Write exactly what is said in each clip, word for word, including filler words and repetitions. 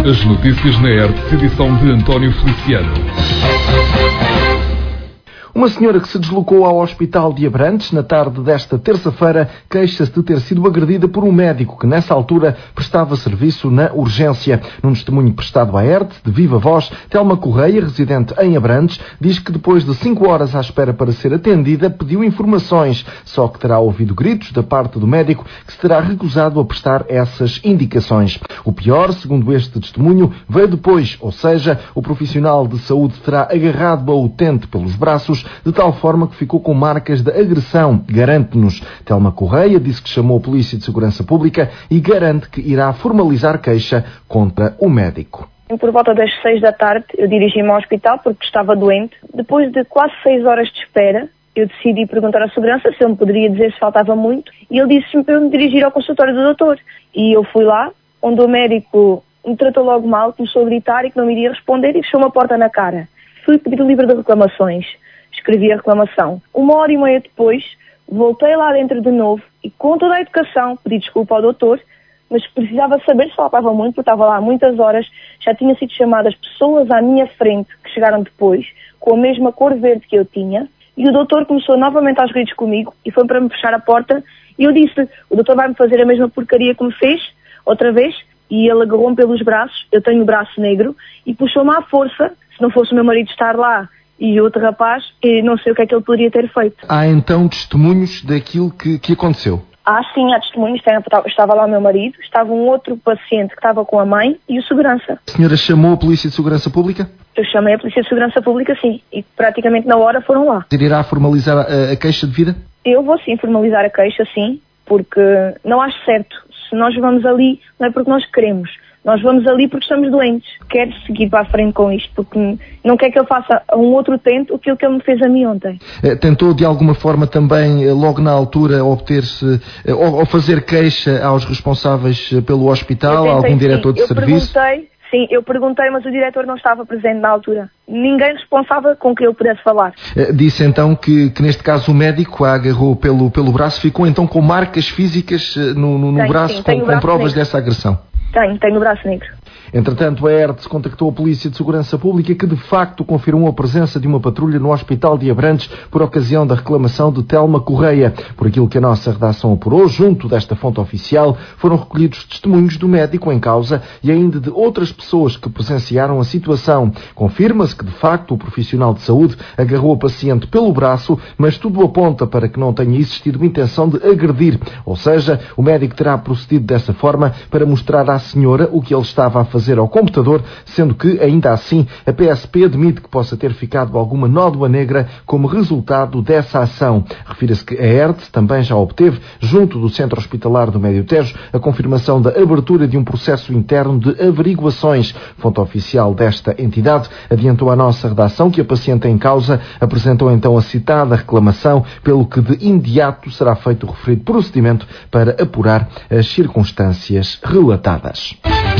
As notícias na R T P, edição de António Feliciano. Uma senhora que se deslocou ao Hospital de Abrantes na tarde desta terça-feira queixa-se de ter sido agredida por um médico que, nessa altura, prestava serviço na urgência. Num testemunho prestado à R T, de viva voz, Telma Correia, residente em Abrantes, diz que depois de cinco horas à espera para ser atendida, pediu informações, só que terá ouvido gritos da parte do médico que se terá recusado a prestar essas indicações. O pior, segundo este testemunho, veio depois, ou seja, o profissional de saúde terá agarrado a utente pelos braços de tal forma que ficou com marcas de agressão, garante-nos. Telma Correia disse que chamou a Polícia de Segurança Pública e garante que irá formalizar queixa contra o médico. Por volta das seis da tarde, eu dirigi-me ao hospital porque estava doente. Depois de quase seis horas de espera, eu decidi perguntar à segurança se ele me poderia dizer se faltava muito, e ele disse-me para eu me dirigir ao consultório do doutor. E eu fui lá, onde o médico me tratou logo mal, começou a gritar e que não me iria responder e fechou uma porta na cara. Fui pedir o livro de reclamações. Escrevi a reclamação. Uma hora e meia depois, voltei lá dentro de novo e, com toda a educação, pedi desculpa ao doutor, mas precisava saber se faltava muito, porque estava lá há muitas horas. Já tinha sido chamadas pessoas à minha frente, que chegaram depois, com a mesma cor verde que eu tinha, e o doutor começou novamente aos gritos comigo e foi para me fechar a porta, e eu disse, o doutor vai-me fazer a mesma porcaria que me fez, outra vez, e ele agarrou-me pelos braços, eu tenho o braço negro, e puxou-me à força. Se não fosse o meu marido estar lá, e outro rapaz, e não sei o que é que ele poderia ter feito. Há então testemunhos daquilo que, que aconteceu? Ah, sim, há testemunhos. Estava lá o meu marido, estava um outro paciente que estava com a mãe e o segurança. A senhora chamou a Polícia de Segurança Pública? Eu chamei a Polícia de Segurança Pública, sim, e praticamente na hora foram lá. Irá formalizar a, a queixa de vida? Eu vou sim formalizar a queixa, sim, porque não acho certo. Se nós vamos ali, não é porque nós queremos. Nós vamos ali porque estamos doentes. Quero seguir para a frente com isto, porque não quer que ele faça a um outro utente aquilo que ele me fez a mim ontem. Tentou de alguma forma também, logo na altura, obter-se ou fazer queixa aos responsáveis pelo hospital, tentei, algum diretor sim. de eu serviço? Perguntei, sim, eu perguntei, mas o diretor não estava presente na altura. Ninguém responsável com quem eu pudesse falar. Disse então que, que neste caso o médico a agarrou pelo, pelo braço, ficou então com marcas físicas no, no, no tenho, braço, sim, com, com braço provas negro. dessa agressão? Tenho, tenho o braço negro. Entretanto, a R T contactou a Polícia de Segurança Pública, que de facto confirmou a presença de uma patrulha no Hospital de Abrantes por ocasião da reclamação de Telma Correia. Por aquilo que a nossa redação apurou, junto desta fonte oficial, foram recolhidos testemunhos do médico em causa e ainda de outras pessoas que presenciaram a situação. Confirma-se que, de facto, o profissional de saúde agarrou a paciente pelo braço, mas tudo aponta para que não tenha existido intenção de agredir. Ou seja, o médico terá procedido dessa forma para mostrar à senhora o que ele estava a fazer fazer ao computador, sendo que, ainda assim, a P S P admite que possa ter ficado alguma nódoa negra como resultado dessa ação. Refira-se que a R T também já obteve, junto do Centro Hospitalar do Médio Tejo, a confirmação da abertura de um processo interno de averiguações. Fonte oficial desta entidade adiantou à nossa redação que a paciente em causa apresentou então a citada reclamação, pelo que de imediato será feito o referido procedimento para apurar as circunstâncias relatadas.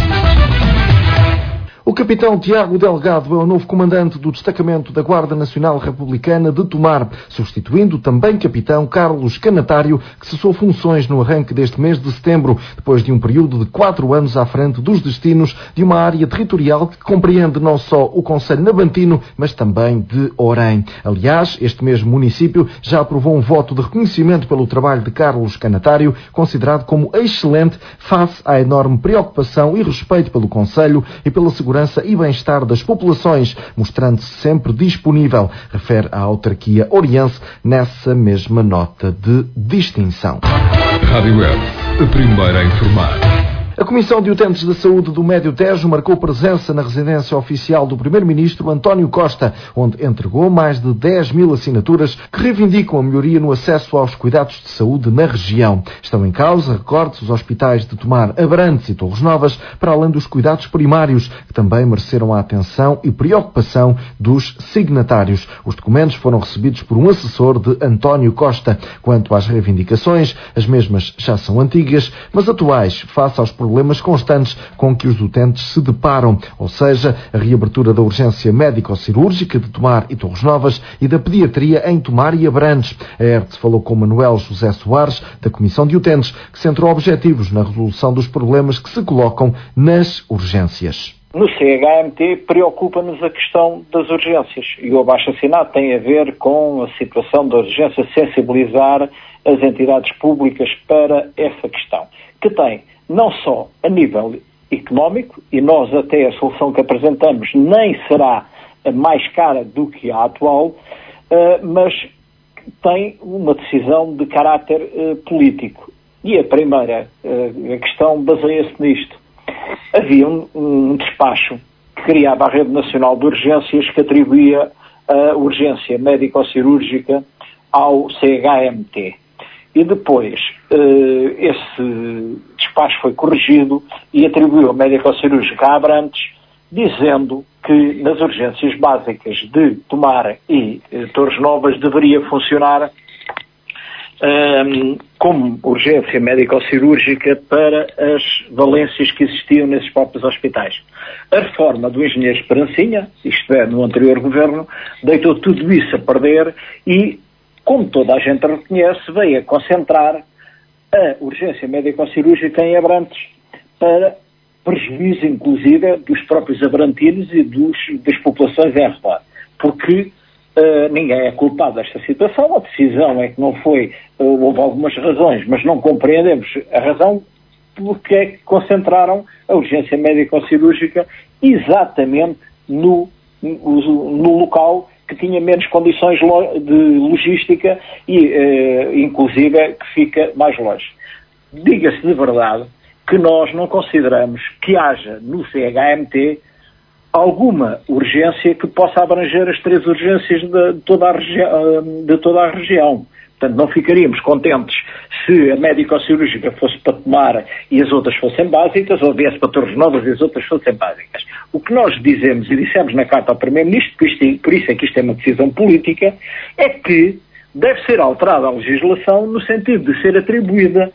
O capitão Tiago Delgado é o novo comandante do destacamento da Guarda Nacional Republicana de Tomar, substituindo o também capitão Carlos Canatário, que cessou funções no arranque deste mês de setembro, depois de um período de quatro anos à frente dos destinos de uma área territorial que compreende não só o concelho nabantino, mas também de Orém. Aliás, este mesmo município já aprovou um voto de reconhecimento pelo trabalho de Carlos Canatário, considerado como excelente face à enorme preocupação e respeito pelo concelho e pela segurança e bem-estar das populações, mostrando-se sempre disponível, refere a autarquia oriense nessa mesma nota de distinção. Rádio Web, a primeira a informar. A Comissão de Utentes da Saúde do Médio Tejo marcou presença na residência oficial do Primeiro-Ministro António Costa, onde entregou mais de dez mil assinaturas que reivindicam a melhoria no acesso aos cuidados de saúde na região. Estão em causa, recorde-se, os hospitais de Tomar, Abrantes e Torres Novas, para além dos cuidados primários, que também mereceram a atenção e preocupação dos signatários. Os documentos foram recebidos por um assessor de António Costa. Quanto às reivindicações, as mesmas já são antigas, mas atuais, face aos problemas problemas constantes com que os utentes se deparam, ou seja, a reabertura da urgência médico-cirúrgica de Tomar e Torres Novas e da pediatria em Tomar e Abrantes. A R T falou com Manuel José Soares, da Comissão de Utentes, que centrou objetivos na resolução dos problemas que se colocam nas urgências. No C H M T preocupa-nos a questão das urgências e o abaixo-assinado tem a ver com a situação da urgência, sensibilizar as entidades públicas para essa questão, que tem não só a nível económico, e nós até a solução que apresentamos nem será mais cara do que a atual, mas tem uma decisão de caráter político. E a primeira a questão baseia-se nisto. Havia um, um despacho que criava a Rede Nacional de Urgências que atribuía a urgência médico-cirúrgica ao C H M T. E depois uh, esse despacho foi corrigido e atribuiu a médico-cirúrgica a Abrantes, dizendo que nas urgências básicas de Tomar e uh, Torres Novas deveria funcionar Um, como urgência médico-cirúrgica para as valências que existiam nesses próprios hospitais. A reforma do engenheiro Esperancinha, isto é, no anterior governo, deitou tudo isso a perder e, como toda a gente reconhece, veio a concentrar a urgência médico-cirúrgica em Abrantes para prejuízo, inclusive, dos próprios abrantinos e dos, das populações em redor. Porque Uh, ninguém é culpado desta situação, a decisão é que não foi, uh, houve algumas razões, mas não compreendemos a razão porque é que concentraram a urgência médico-cirúrgica exatamente no, no, no local que tinha menos condições lo, de logística e, uh, inclusive, que fica mais longe. Diga-se de verdade que nós não consideramos que haja no C H M T alguma urgência que possa abranger as três urgências de, de, toda, a regi- de toda a região. Portanto, não ficaríamos contentes se a médico-cirúrgica fosse para Tomar e as outras fossem básicas, ou viesse para Torres Novas e as outras fossem básicas. O que nós dizemos e dissemos na carta ao Primeiro-Ministro, por, isto, por isso é que isto é uma decisão política, é que deve ser alterada a legislação no sentido de ser atribuída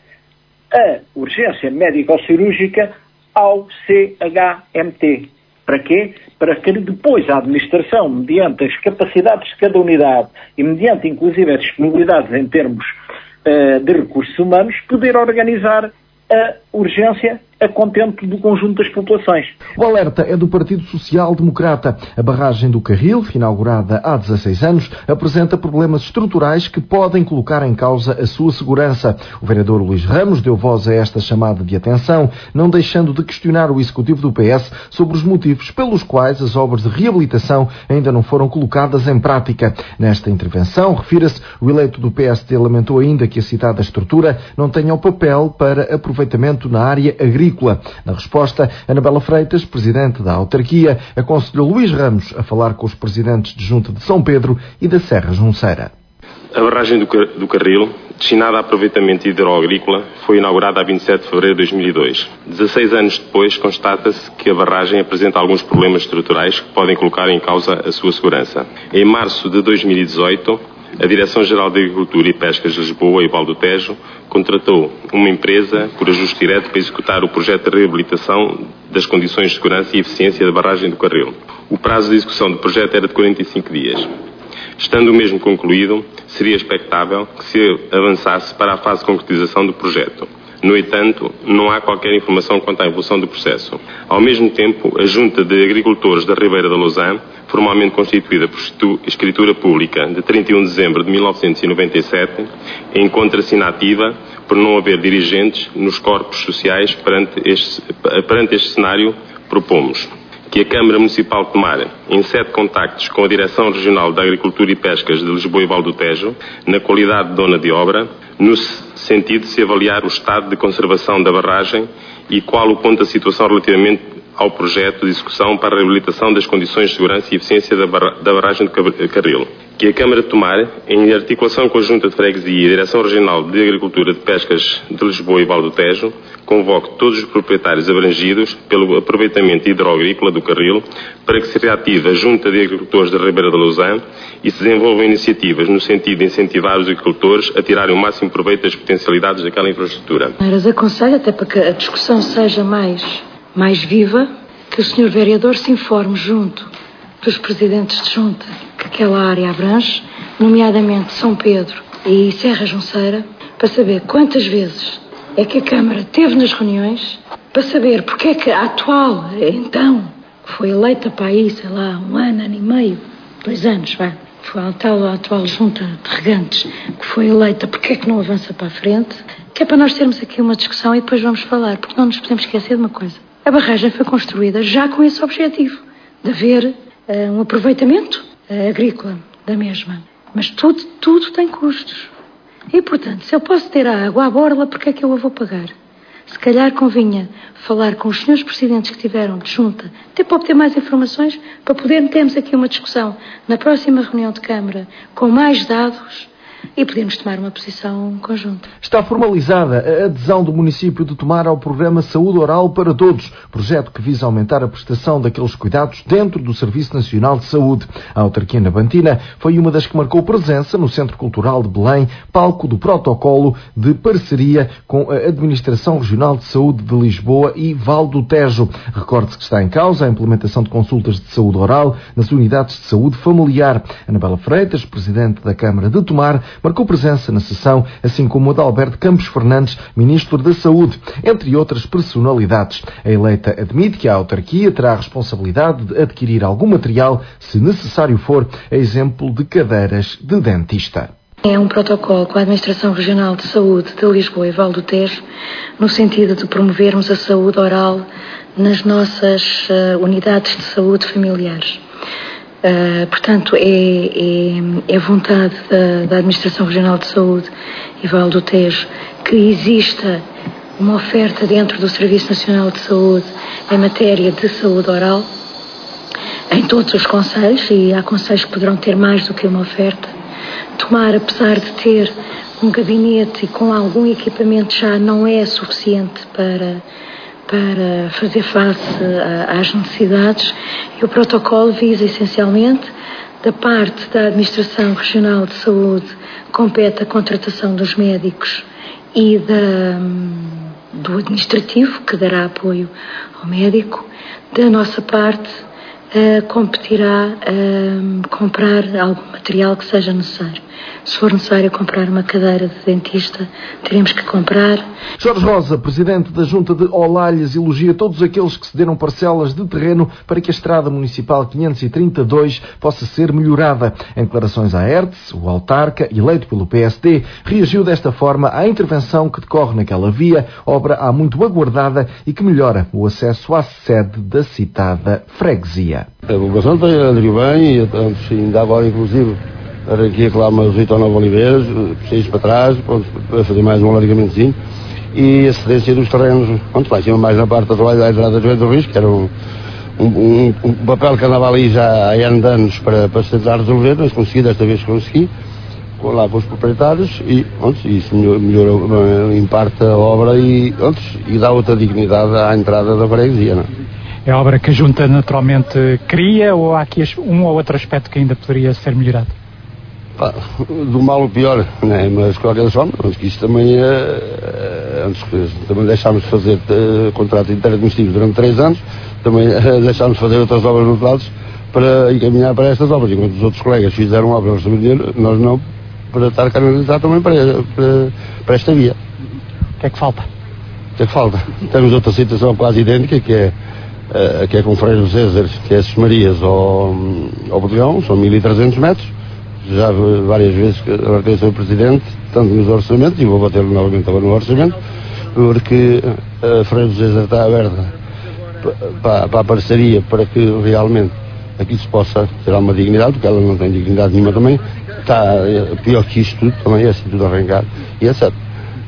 a urgência médico-cirúrgica ao C H M T. Para quê? Para que depois a administração, mediante as capacidades de cada unidade e mediante inclusive as disponibilidades em termos uh, de recursos humanos, poder organizar a urgência a contento do conjunto das populações. O alerta é do Partido Social Democrata. A barragem do Carril, inaugurada há dezasseis anos, apresenta problemas estruturais que podem colocar em causa a sua segurança. O vereador Luís Ramos deu voz a esta chamada de atenção, não deixando de questionar o executivo do P S sobre os motivos pelos quais as obras de reabilitação ainda não foram colocadas em prática. Nesta intervenção, refira-se, o eleito do P S D lamentou ainda que a citada estrutura não tenha o papel para aproveitamento na área agrícola. Na resposta, Anabela Freitas, presidente da autarquia, aconselhou Luís Ramos a falar com os presidentes de Junta de São Pedro e da Serra Junceira. A barragem do, Car- do Carril, destinada a aproveitamento hidroagrícola, foi inaugurada a vinte e sete de fevereiro de dois mil e dois. dezasseis anos depois, constata-se que a barragem apresenta alguns problemas estruturais que podem colocar em causa a sua segurança. Em março de dois mil e dezoito, a Direção-Geral de Agricultura e Pescas de Lisboa e Val do Tejo contratou uma empresa por ajuste direto para executar o projeto de reabilitação das condições de segurança e eficiência da barragem do Carril. O prazo de execução do projeto era de quarenta e cinco dias. Estando o mesmo concluído, seria expectável que se avançasse para a fase de concretização do projeto. No entanto, não há qualquer informação quanto à evolução do processo. Ao mesmo tempo, a Junta de Agricultores da Ribeira da Lousã, formalmente constituída por escritura pública de trinta e um de dezembro de mil novecentos e noventa e sete, encontra-se inativa por não haver dirigentes nos corpos sociais. Perante este, perante este cenário, propomos que a Câmara Municipal de Tomar insere contactos com a Direção Regional da Agricultura e Pescas de Lisboa e Val do Tejo, na qualidade de dona de obra, no sentido de se avaliar o estado de conservação da barragem e qual o ponto da situação relativamente ao projeto de execução para a reabilitação das condições de segurança e eficiência da, barra, da barragem do Carril. Que a Câmara de Tomar, em articulação com a Junta de Freguesia e a Direção Regional de Agricultura de Pescas de Lisboa e Val do Tejo, convoque todos os proprietários abrangidos pelo aproveitamento hidroagrícola do Carril para que se reative a Junta de Agricultores da Ribeira da Lousã e se desenvolvam iniciativas no sentido de incentivar os agricultores a tirarem o máximo proveito das potencialidades daquela infraestrutura. Mas aconselho, até para que a discussão seja mais, mais viva, que o senhor vereador se informe junto dos presidentes de junta que aquela área abrange, nomeadamente São Pedro e Serra Junceira, para saber quantas vezes é que a Câmara teve nas reuniões, para saber porque é que a atual, então, que foi eleita para aí, sei lá, um ano, ano e meio, dois anos, vá. Foi a tal a atual junta de regantes que foi eleita, porque é que não avança para a frente? Que é para nós termos aqui uma discussão e depois vamos falar, porque não nos podemos esquecer de uma coisa. A barragem foi construída já com esse objetivo, de haver uh, um aproveitamento uh, agrícola da mesma. Mas tudo, tudo tem custos. E, portanto, se eu posso ter a água à borla, porque é que eu a vou pagar? Se calhar convinha falar com os senhores presidentes que tiveram de junta, até para obter mais informações, para poder termos aqui uma discussão na próxima reunião de Câmara, com mais dados, e podemos tomar uma posição conjunta. Está formalizada a adesão do município de Tomar ao programa Saúde Oral para Todos, projeto que visa aumentar a prestação daqueles cuidados dentro do Serviço Nacional de Saúde. A autarquia nabantina foi uma das que marcou presença no Centro Cultural de Belém, palco do protocolo de parceria com a Administração Regional de Saúde de Lisboa e Val do Tejo. Recorde-se que está em causa a implementação de consultas de saúde oral nas unidades de saúde familiar. Anabela Freitas, presidente da Câmara de Tomar, marcou presença na sessão, assim como Adalberto Campos Fernandes, Ministro da Saúde, entre outras personalidades. A eleita admite que a autarquia terá a responsabilidade de adquirir algum material, se necessário for, a exemplo de cadeiras de dentista. É um protocolo com a Administração Regional de Saúde de Lisboa e Val do Tejo, no sentido de promovermos a saúde oral nas nossas uh, unidades de saúde familiares. Uh, portanto, é, é, é vontade da, da Administração Regional de Saúde e Val do Tejo que exista uma oferta dentro do Serviço Nacional de Saúde em matéria de saúde oral em todos os concelhos, e há concelhos que poderão ter mais do que uma oferta. Tomar, apesar de ter um gabinete e com algum equipamento, já não é suficiente para... para fazer face às necessidades, e o protocolo visa essencialmente, da parte da Administração Regional de Saúde, compete a contratação dos médicos e da, do administrativo, que dará apoio ao médico. Da nossa parte, uh, competirá uh, comprar algum material que seja necessário. Se for necessário comprar uma cadeira de dentista, teremos que comprar. Jorge Rosa, presidente da Junta de Olalhas, elogia todos aqueles que cederam parcelas de terreno para que a Estrada Municipal quinhentos e trinta e dois possa ser melhorada. Em declarações à E R T S, o autarca, eleito pelo P S D, reagiu desta forma à intervenção que decorre naquela via, obra há muito aguardada e que melhora o acesso à sede da citada freguesia. A população tem aderido bem, e ainda agora, inclusive, arranquei lá umas oito ou nove oliveiras, seis para trás, para fazer mais um alargamentozinho, e a cedência dos terrenos, onde lá, tinha mais na parte da trabalho da entrada das do Risco, que era um, um, um, um papel que andava ali já há anos para, para se tentar resolver, mas consegui, desta vez consegui, lá para os proprietários, e onde, isso melhorou em parte a obra e, onde, e dá outra dignidade à entrada da freguesia, não é? É a obra que a Junta naturalmente queria, ou há aqui um ou outro aspecto que ainda poderia ser melhorado? Pá, do mal o pior, né? Mas de qualquer forma, antes que isto também é, antes que também deixámos de fazer uh, contrato interadministrativo durante três anos, também uh, deixámos de fazer outras obras nos lados para encaminhar para estas obras, enquanto os outros colegas fizeram obras sobre dinheiro, nós não, para estar a canalizar também para, para, para esta via. O que é que falta? O que é que falta? Temos outra situação quase idêntica, que é uh, que é com Freire dos Césares, que é Sus Marias ao, ao Bodegão, são mil e trezentos metros. Já várias vezes que alertei o senhor Presidente, tanto nos orçamentos, e vou bater novamente agora no orçamento, porque a Freire dos Césares está aberta para, para a parceria, para que realmente aqui se possa ter alguma dignidade, porque ela não tem dignidade nenhuma também. Está pior que isto tudo, também é assim tudo arrancado, e é certo.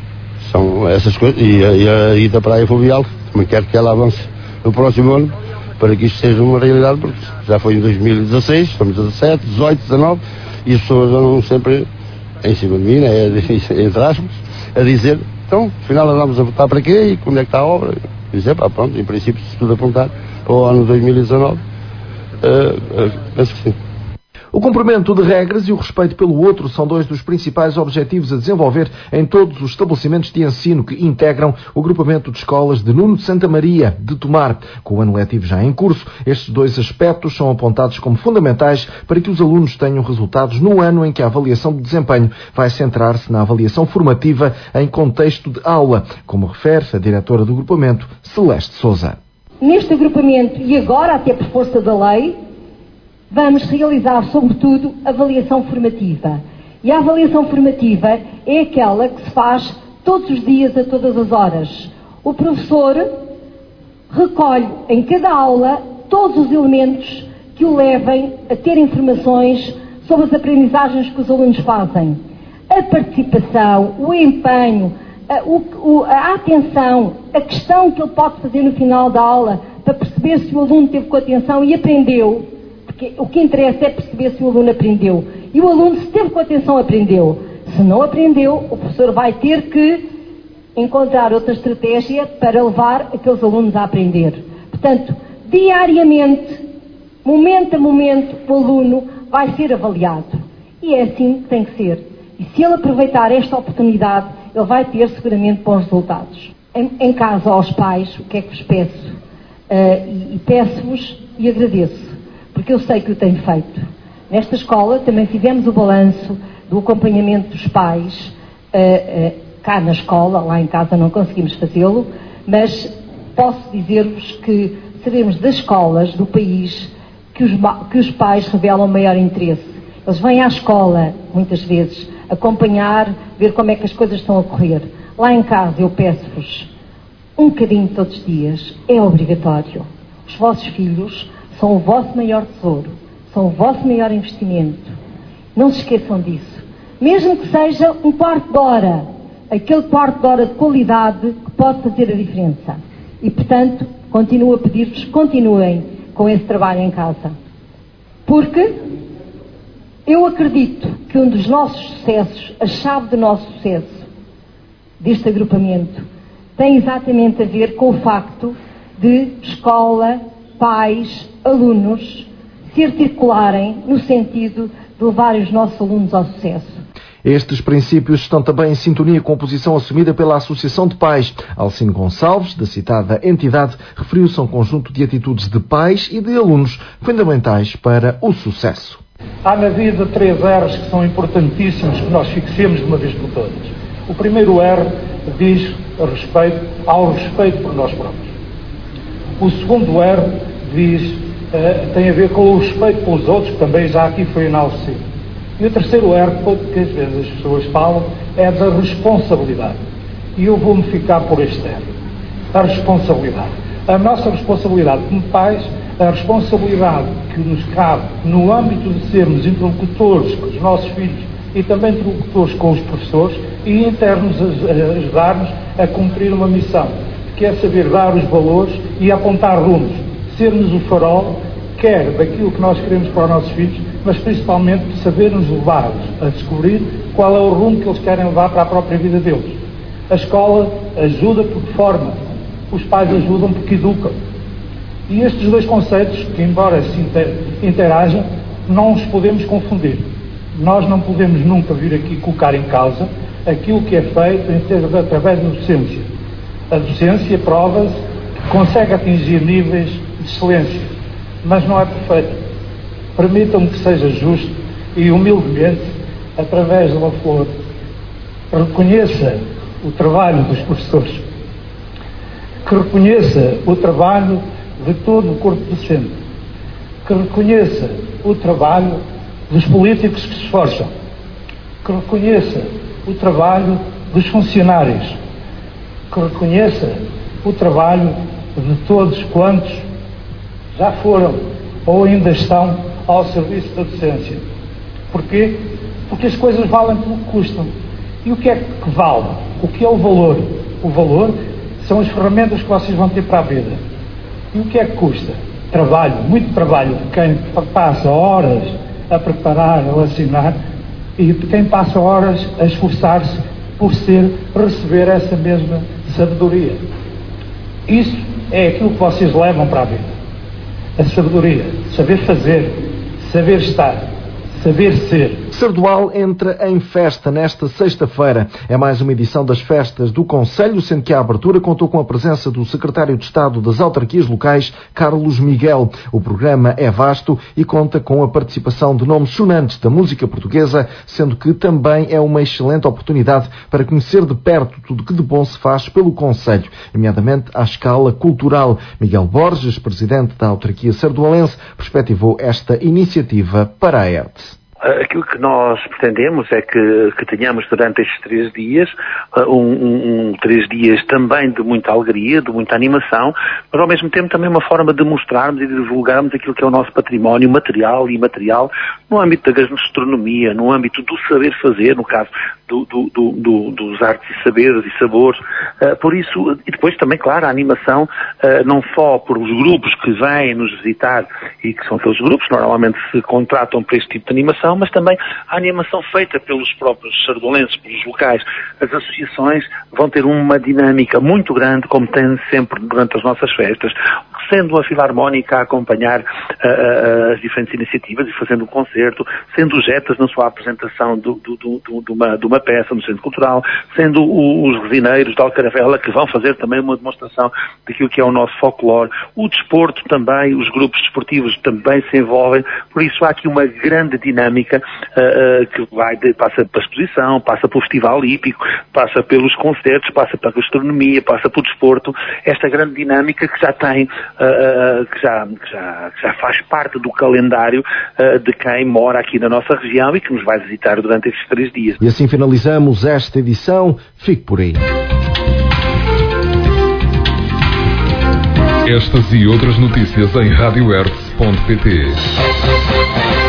São essas coisas, e a, e a ida para a Praia Fluvial, também quero que ela avance no próximo ano, para que isto seja uma realidade, porque já foi em dois mil e dezasseis, estamos a dezassete, dezoito, dezanove, e as pessoas andam sempre em cima de mim, né, entre aspas, a dizer, então, afinal andamos a votar para quê e quando é que está a obra? E dizer, pá, pronto, em princípio, se tudo apontar ao ano dois mil e dezanove, uh, uh, penso que sim. O cumprimento de regras e o respeito pelo outro são dois dos principais objetivos a desenvolver em todos os estabelecimentos de ensino que integram o agrupamento de escolas de Nuno de Santa Maria, de Tomar. Com o ano letivo já em curso, estes dois aspectos são apontados como fundamentais para que os alunos tenham resultados no ano em que a avaliação de desempenho vai centrar-se na avaliação formativa em contexto de aula, como refere a diretora do agrupamento, Celeste Sousa. neste agrupamento, e agora até por força da lei, vamos realizar, sobretudo, avaliação formativa. E a avaliação formativa é aquela que se faz todos os dias, a todas as horas. O professor recolhe em cada aula todos os elementos que o levem a ter informações sobre as aprendizagens que os alunos fazem. A participação, o empenho, a, o, a atenção, a questão que ele pode fazer no final da aula para perceber se o aluno teve com atenção e aprendeu, porque o que interessa é perceber se o aluno aprendeu. E o aluno, se teve com atenção, aprendeu. Se não aprendeu, o professor vai ter que encontrar outra estratégia para levar aqueles alunos a aprender. Portanto, diariamente, momento a momento, o aluno vai ser avaliado. E é assim que tem que ser. E se ele aproveitar esta oportunidade, ele vai ter seguramente bons resultados. Em, em caso aos pais, o que é que vos peço? Uh, e e peço-vos e agradeço, porque eu sei que o tenho feito. Nesta escola também fizemos o balanço do acompanhamento dos pais, uh, uh, cá na escola, lá em casa não conseguimos fazê-lo, mas posso dizer-vos que seremos das escolas do país que os, que os pais revelam maior interesse. Eles vêm à escola, muitas vezes, acompanhar, ver como é que as coisas estão a correr. Lá em casa eu peço-vos um bocadinho todos os dias, é obrigatório. Os vossos filhos são o vosso maior tesouro, são o vosso maior investimento. Não se esqueçam disso. Mesmo que seja um quarto de hora, aquele quarto de hora de qualidade que pode fazer a diferença. E, portanto, continuo a pedir-vos, continuem com esse trabalho em casa. Porque eu acredito que um dos nossos sucessos, a chave do nosso sucesso, deste agrupamento, tem exatamente a ver com o facto de escola, pais, alunos se articularem no sentido de levar os nossos alunos ao sucesso. Estes princípios estão também em sintonia com a posição assumida pela Associação de Pais. Alcino Gonçalves, da citada entidade, referiu-se a um conjunto de atitudes de pais e de alunos fundamentais para o sucesso. Há na vida três R's que são importantíssimos que nós fixemos de uma vez por todas. O primeiro R diz respeito ao respeito por nós próprios. O segundo R diz, uh, tem a ver com o respeito pelos outros, que também já aqui foi enaltecido. E o terceiro R, que às vezes as pessoas falam, é da responsabilidade. E eu vou-me ficar por este R. A responsabilidade. A nossa responsabilidade como pais, a responsabilidade que nos cabe no âmbito de sermos interlocutores com os nossos filhos e também interlocutores com os professores e internos a ajudar-nos a cumprir uma missão, que é saber dar os valores e apontar rumos, sermos o farol, quer daquilo que nós queremos para os nossos filhos, mas principalmente saber-nos levar-los a descobrir qual é o rumo que eles querem levar para a própria vida deles. A escola ajuda porque forma, os pais ajudam porque educam. E estes dois conceitos, que embora se interajam, não os podemos confundir. Nós não podemos nunca vir aqui colocar em causa aquilo que é feito em ser através da docência. A docência prova-se que consegue atingir níveis de excelência, mas não é perfeito. Permitam-me que seja justo e humildemente, através de uma flor, reconheça o trabalho dos professores, que reconheça o trabalho de todo o corpo docente, que reconheça o trabalho dos políticos que se esforçam, que reconheça o trabalho dos funcionários, que reconheça o trabalho de todos quantos já foram ou ainda estão ao serviço da docência. Porquê? Porque as coisas valem pelo que custam. E o que é que vale? O que é o valor? O valor são as ferramentas que vocês vão ter para a vida. E o que é que custa? Trabalho, muito trabalho de quem passa horas a preparar, a assinar, e de quem passa horas a esforçar-se por ser, receber essa mesma sabedoria. Isso é aquilo que vocês levam para a vida. A sabedoria, saber fazer, saber estar, saber ser. Sardual entra em festa nesta sexta-feira. É mais uma edição das festas do Conselho, sendo que a abertura contou com a presença do Secretário de Estado das Autarquias Locais, Carlos Miguel. O programa é vasto e conta com a participação de nomes sonantes da música portuguesa, sendo que também é uma excelente oportunidade para conhecer de perto tudo que de bom se faz pelo Conselho, nomeadamente à escala cultural. Miguel Borges, presidente da autarquia sardualense, perspectivou esta iniciativa para a E R T. Aquilo que nós pretendemos é que, que tenhamos durante estes três dias, um, um, um três dias também de muita alegria, de muita animação, mas ao mesmo tempo também uma forma de mostrarmos e de divulgarmos aquilo que é o nosso património material e imaterial no âmbito da gastronomia, no âmbito do saber fazer, no caso do, do, do, do, dos artes e saberes e sabores. Uh, por isso, e depois também, claro, a animação, uh, não só por os grupos que vêm nos visitar e que são aqueles grupos que normalmente se contratam para este tipo de animação, mas também a animação feita pelos próprios sardualenses, pelos locais. As associações vão ter uma dinâmica muito grande, como têm sempre durante as nossas festas, sendo a Filarmónica a acompanhar uh, uh, as diferentes iniciativas e fazendo um concerto, sendo os Jetas na sua apresentação do, do, do, do, de, uma, de uma peça no Centro Cultural, sendo o, os resineiros da Alcaravela que vão fazer também uma demonstração daquilo que é o nosso folclore, o desporto também, os grupos desportivos também se envolvem, por isso há aqui uma grande dinâmica uh, uh, que vai de, passa pela exposição, passa pelo Festival Hípico, passa pelos concertos, passa pela gastronomia, passa pelo desporto, esta grande dinâmica que já tem, uh, uh, que, já, que, já, que já faz parte do calendário uh, de quem mora aqui na nossa região e que nos vai visitar durante estes três dias. E assim finalizamos esta edição. Fique por aí. Estas e outras notícias em rádio ertz ponto pt.